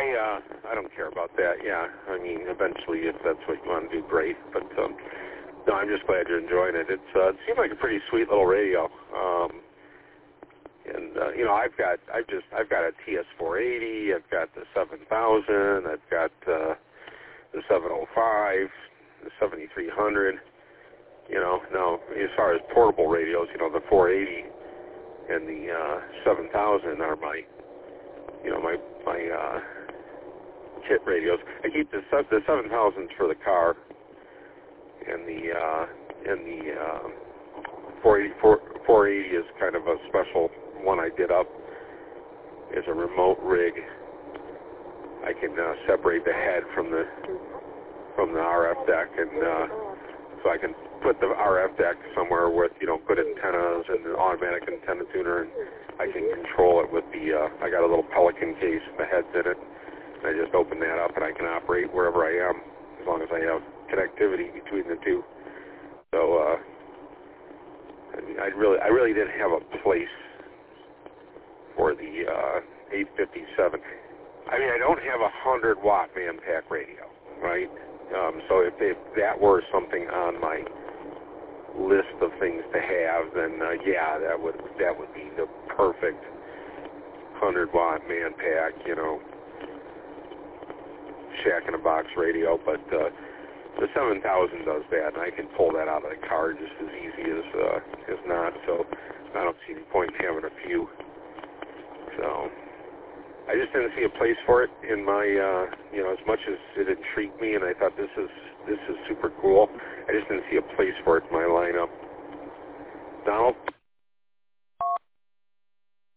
I don't care about that. Yeah, I mean, eventually, if that's what you want to do, great. But no, I'm just glad you're enjoying it. It seemed like a pretty sweet little radio. You know, I've got a TS480. I've got the 7000. I've got the 705, the 7300. You know, now as far as portable radios, you know, the 480 and the 7000 are my kit radios. I keep the 7000s for the car, and the 480 is kind of a special one I did up as a remote rig. I can separate the head from the RF deck, and so I can put the RF deck somewhere with, you know, good antennas and an automatic antenna tuner, and I can control it with the, I got a little Pelican case, the head's in it, and I just open that up and I can operate wherever I am, as long as I have connectivity between the two. So, I mean, I really didn't have a place for the 857. I mean, I don't have a 100-watt man-pack radio, right? So if that were something on my list of things to have, then yeah, that would be the perfect 100-watt man-pack, you know, shack-in-a-box radio. But the 7000 does that, and I can pull that out of the car just as easy as not. So I don't see any point in having a few. So I just didn't see a place for it in my, you know, as much as it intrigued me, and I thought this is super cool. I just didn't see a place for it in my lineup. Donald?